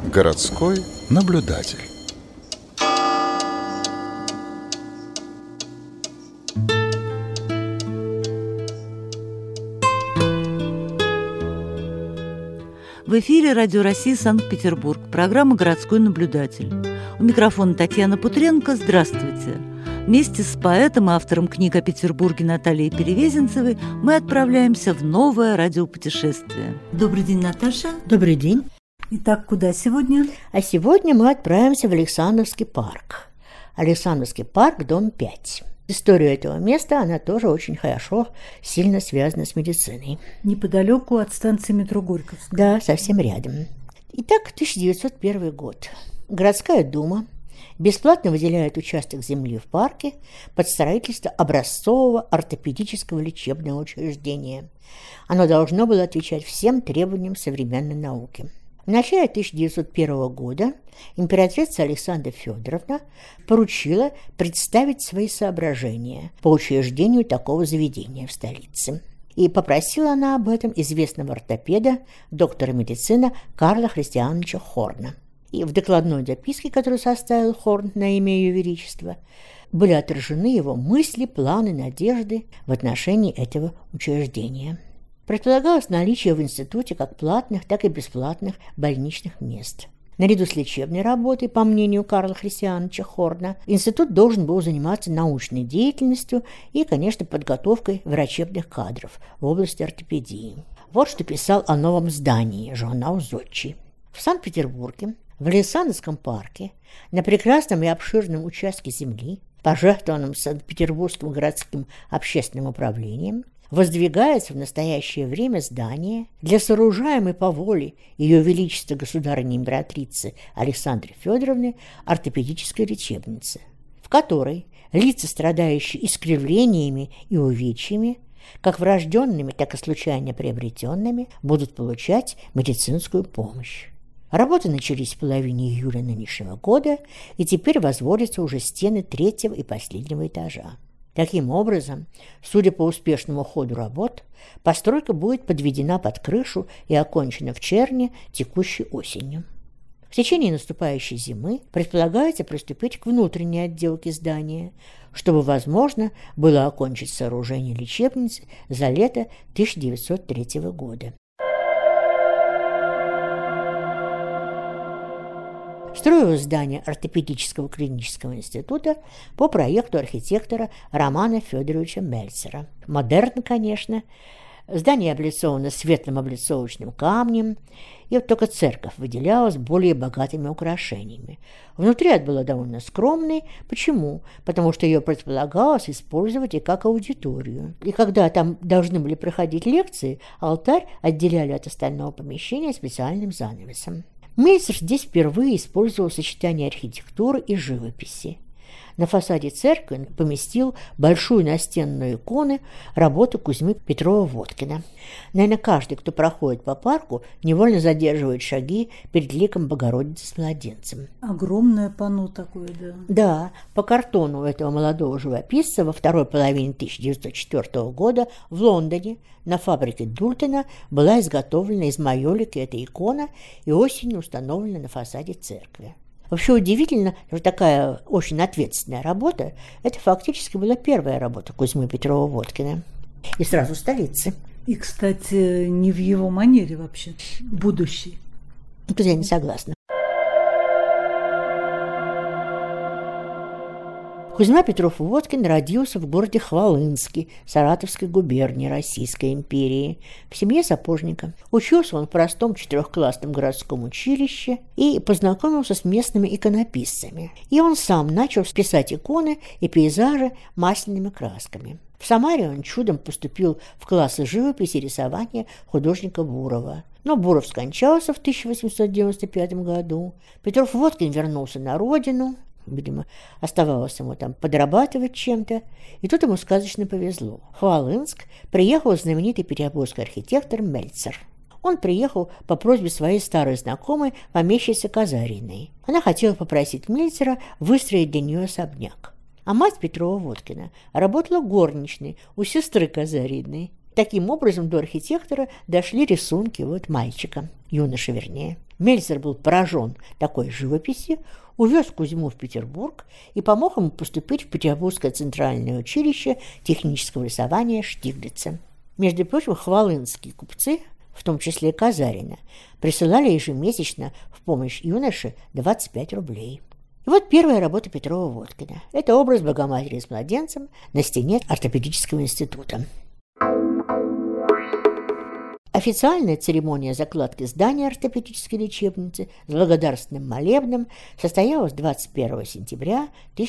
Городской наблюдатель. В эфире Радио России Санкт-Петербург, программа «Городской наблюдатель». У микрофона Татьяна Путренко. Здравствуйте. Вместе с поэтом и автором книг о Петербурге Натальей Перевезенцевой мы отправляемся в новое радиопутешествие. Добрый день, Наташа. Добрый день. Итак, куда сегодня? А сегодня мы отправимся в Александровский парк. Александровский парк, дом 5. История этого места, она тоже очень хорошо, сильно связана с медициной. Неподалеку от станции метро Горьковская. Да, совсем рядом. Итак, 1901 год. Городская дума бесплатно выделяет участок земли в парке под строительство образцового ортопедического лечебного учреждения. Оно должно было отвечать всем требованиям современной науки. В начале 1901 года императрица Александра Федоровна поручила представить свои соображения по учреждению такого заведения в столице. И попросила она об этом известного ортопеда, доктора медицины Карла Христиановича Хорна. И в докладной записке, которую составил Хорн на имя Ее Величества, были отражены его мысли, планы, надежды в отношении этого учреждения. Предполагалось наличие в институте как платных, так и бесплатных больничных мест. Наряду с лечебной работой, по мнению Карла Христиановича Хорна, институт должен был заниматься научной деятельностью и, конечно, подготовкой врачебных кадров в области ортопедии. Вот что писал о новом здании журнал «Зодчий». В Санкт-Петербурге, в Александровском парке, на прекрасном и обширном участке земли, пожертвованном Санкт-Петербургским городским общественным управлением, воздвигается в настоящее время здание для сооружаемой по воле Ее Величества государыни-императрицы Александры Федоровны ортопедической лечебницы, в которой лица, страдающие искривлениями и увечьями, как врожденными, так и случайно приобретенными, будут получать медицинскую помощь. Работы начались в половине июля нынешнего года, и теперь возводятся уже стены третьего и последнего этажа. Таким образом, судя по успешному ходу работ, постройка будет подведена под крышу и окончена в черне текущей осенью. В течение наступающей зимы предполагается приступить к внутренней отделке здания, чтобы возможно было окончить сооружение лечебницы за лето 1903 года. Строилось здание ортопедического клинического института по проекту архитектора Романа Федоровича Мельцера. Модерн, конечно. Здание облицовано светлым облицовочным камнем, и вот только церковь выделялась более богатыми украшениями. Внутри это было довольно скромной. Почему? Потому что ее предполагалось использовать и как аудиторию. И когда там должны были проходить лекции, алтарь отделяли от остального помещения специальным занавесом. Мельцер здесь впервые использовал сочетание архитектуры и живописи. На фасаде церкви поместил большую настенную икону работы Кузьмы Петрова-Водкина. Наверное, каждый, кто проходит по парку, невольно задерживает шаги перед ликом Богородицы с младенцем. Огромное панно такое, да. Да, по картону этого молодого живописца во второй половине 1904 года в Лондоне на фабрике Дултона была изготовлена из майолики эта икона и осенью установлена на фасаде церкви. Вообще удивительно, что такая очень ответственная работа, это фактически была первая работа Кузьмы Петрова-Водкина. И сразу в столице. И, кстати, не в его манере вообще, будущий. Тут я не согласна. Кузьма Петров-Водкин родился в городе Хвалынске Саратовской губернии Российской империи в семье сапожника. Учился он в простом 4-классном городском училище и познакомился с местными иконописцами. И он сам начал писать иконы и пейзажи масляными красками. В Самаре он чудом поступил в классы живописи и рисования художника Бурова. Но Буров скончался в 1895 году. Петров-Водкин вернулся на родину. Видимо, оставалось ему там подрабатывать чем-то, и тут ему сказочно повезло. В Хвалынск приехал знаменитый петербургский архитектор Мельцер. Он приехал по просьбе своей старой знакомой, помещицы Казариной. Она хотела попросить Мельцера выстроить для нее особняк. А мать Петрова-Водкина работала горничной у сестры Казариной. Таким образом, до архитектора дошли рисунки мальчика, юноши вернее. Мельцер был поражен такой живописью, увез Кузьму в Петербург и помог ему поступить в Петербургское центральное училище технического рисования Штиглица. Между прочим, хвалынские купцы, в том числе Казарина, присылали ежемесячно в помощь юноше 25 рублей. И вот первая работа Петрова-Водкина. Это образ Богоматери с младенцем на стене ортопедического института. Официальная церемония закладки здания ортопедической лечебницы с благодарственным молебном состоялась 21 сентября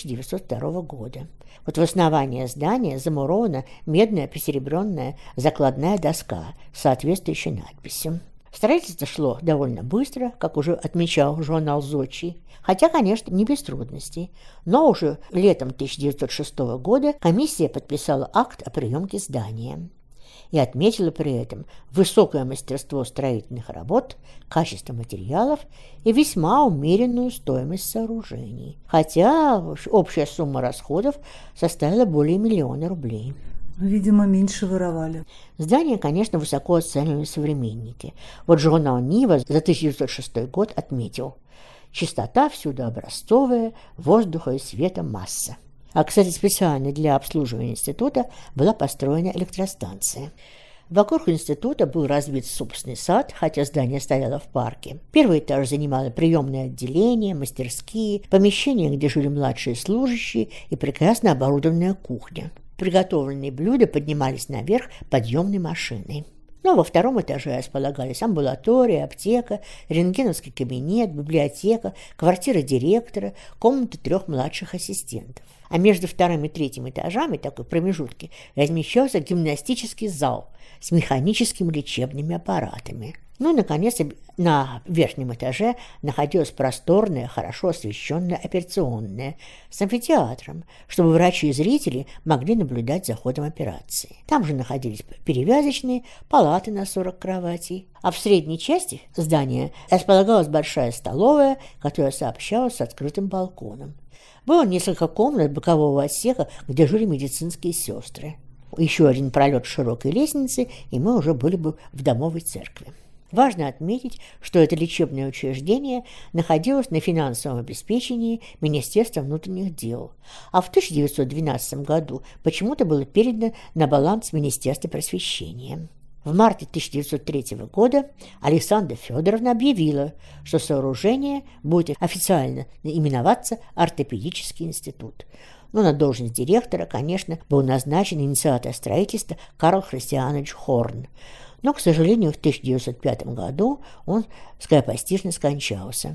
1902 года. Вот в основании здания замурована медная посеребренная закладная доска с соответствующей надписью. Строительство шло довольно быстро, как уже отмечал журнал «Зодчий», хотя, конечно, не без трудностей. Но уже летом 1906 года комиссия подписала акт о приемке здания и отметила при этом высокое мастерство строительных работ, качество материалов и весьма умеренную стоимость сооружений, хотя общая сумма расходов составила более 1 миллиона рублей. Видимо, меньше воровали. Здание, конечно, высоко оценивали современники. Вот журнал «Нива» за 1906 год отметил: чистота всюду образцовая, воздуха и света масса. А, кстати, специально для обслуживания института была построена электростанция. Вокруг института был разбит собственный сад, хотя здание стояло в парке. Первый этаж занимало приемное отделение, мастерские, помещения, где жили младшие служащие, и прекрасно оборудованная кухня. Приготовленные блюда поднимались наверх подъемной машиной. Но во втором этаже располагались амбулатория, аптека, рентгеновский кабинет, библиотека, квартира директора, комната 3 младших ассистентов. А между вторым и третьим этажами, такой промежутки, размещался гимнастический зал с механическими лечебными аппаратами. Ну и, наконец, на верхнем этаже находилась просторная, хорошо освещенная операционная с амфитеатром, чтобы врачи и зрители могли наблюдать за ходом операции. Там же находились перевязочные, палаты на 40 кроватей. А в средней части здания располагалась большая столовая, которая сообщалась с открытым балконом. Было несколько комнат бокового отсека, где жили медицинские сестры. Еще один пролет широкой лестницы, и мы уже были бы в домовой церкви. Важно отметить, что это лечебное учреждение находилось на финансовом обеспечении Министерства внутренних дел, а в 1912 году почему-то было передано на баланс Министерства просвещения. В марте 1903 года Александра Федоровна объявила, что сооружение будет официально именоваться ортопедический институт. Но на должность директора, конечно, был назначен инициатор строительства Карл Христианович Хорн. Но, к сожалению, в 1905 году он скоропостижно скончался.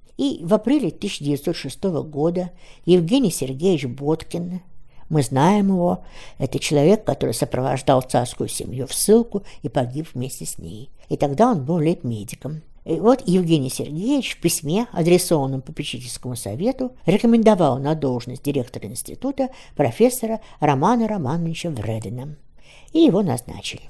И в апреле 1906 года Евгений Сергеевич Боткин, мы знаем его, это человек, который сопровождал царскую семью в ссылку и погиб вместе с ней. И тогда он был лейб-медиком. И вот Евгений Сергеевич в письме, адресованном попечительскому совету, рекомендовал на должность директора института профессора Романа Романовича Вредена. И его назначили.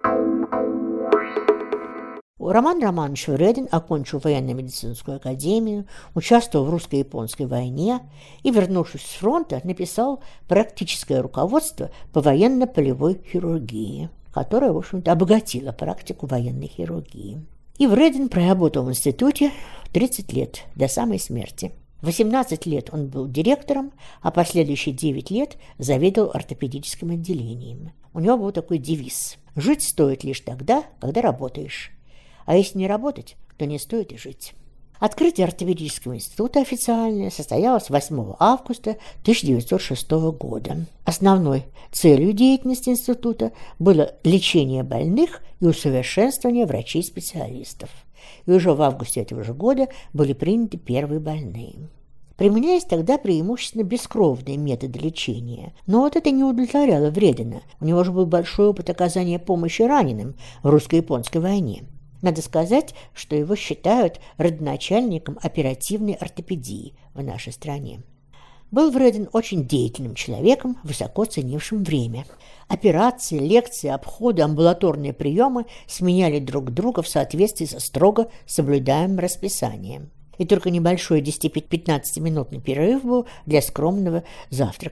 Роман Романович Вреден окончил военно-медицинскую академию, участвовал в русско-японской войне и, вернувшись с фронта, написал практическое руководство по военно-полевой хирургии, которое, в общем-то, обогатило практику военной хирургии. И Вреден проработал в институте 30 лет, до самой смерти. 18 лет он был директором, а последующие 9 лет заведовал ортопедическим отделением. У него был такой девиз: «Жить стоит лишь тогда, когда работаешь. А если не работать, то не стоит и жить». Открытие ортопедического института официально состоялось 8 августа 1906 года. Основной целью деятельности института было лечение больных и усовершенствование врачей-специалистов. И уже в августе этого же года были приняты первые больные. Применялись тогда преимущественно бескровные методы лечения, но вот это не удовлетворяло Вредена. У него же был большой опыт оказания помощи раненым в русско-японской войне. Надо сказать, что его считают родоначальником оперативной ортопедии в нашей стране. Был Вреден очень деятельным человеком, высоко ценившим время. Операции, лекции, обходы, амбулаторные приемы сменяли друг друга в соответствии со строго соблюдаемым расписанием. И только небольшой 10-15-минутный перерыв был для скромного завтрака.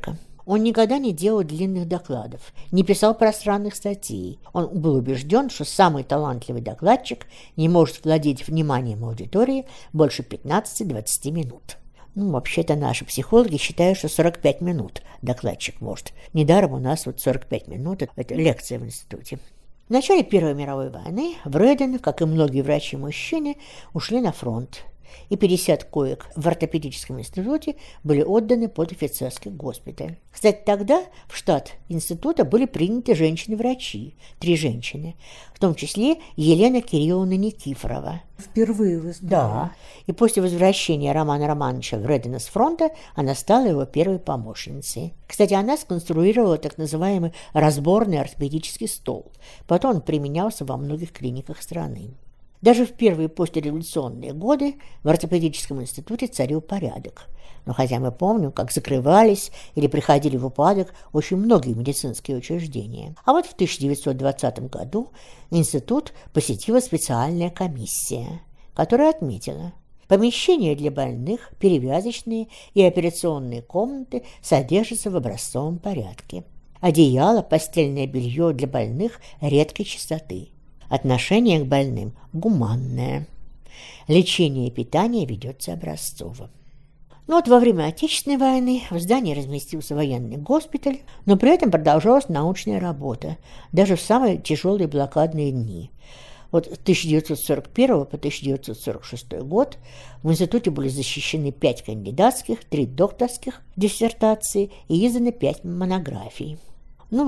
Он никогда не делал длинных докладов, не писал пространных статей. Он был убежден, что самый талантливый докладчик не может владеть вниманием аудитории больше 15-20 минут. Вообще-то наши психологи считают, что 45 минут докладчик может. Недаром у нас 45 минут – это лекция в институте. В начале Первой мировой войны в Реден, как и многие врачи-мужчины, ушли на фронт, и 50 коек в ортопедическом институте были отданы под офицерский госпиталь. Кстати, тогда в штат института были приняты женщины-врачи, 3 женщины, в том числе Елена Кирилловна Никифорова. Впервые в истории. Да, и после возвращения Романа Романовича в Редена с фронта она стала его первой помощницей. Кстати, она сконструировала так называемый разборный ортопедический стол. Потом он применялся во многих клиниках страны. Даже в первые послереволюционные годы в ортопедическом институте царил порядок. Но хотя мы помним, как закрывались или приходили в упадок очень многие медицинские учреждения. А вот в 1920 году институт посетила специальная комиссия, которая отметила: помещения для больных, перевязочные и операционные комнаты содержатся в образцовом порядке. Одеяло, постельное белье для больных редкой чистоты. Отношение к больным гуманное. Лечение и питание ведется образцово. Во время Отечественной войны в здании разместился военный госпиталь, но при этом продолжалась научная работа, даже в самые тяжелые блокадные дни. С 1941 по 1946 год в институте были защищены 5 кандидатских, 3 докторских диссертаций и изданы 5 монографий. В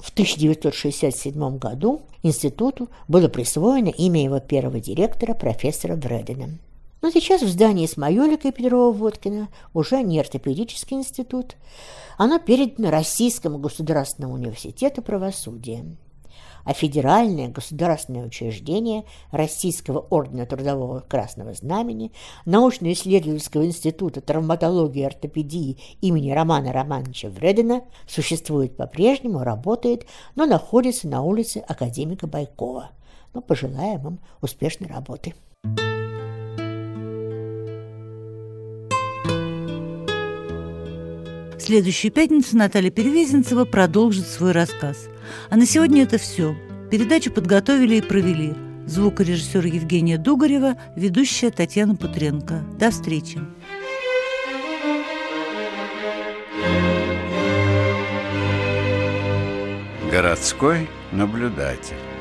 1967 году институту было присвоено имя его первого директора, профессора Вредена. Но сейчас в здании Смоёлика и Петрова-Водкина уже не ортопедический институт, оно передано Российскому государственному университету правосудия. А федеральное государственное учреждение Российского ордена Трудового Красного Знамени, научно-исследовательского института травматологии и ортопедии имени Романа Романовича Вредена существует по-прежнему, работает, но находится на улице Академика Байкова. Пожелаем им успешной работы. В следующую пятницу Наталья Перевезенцева продолжит свой рассказ. А на сегодня это все. Передачу подготовили и провели звукорежиссер Евгения Дугарева, ведущая Татьяна Путренко. До встречи. Городской наблюдатель.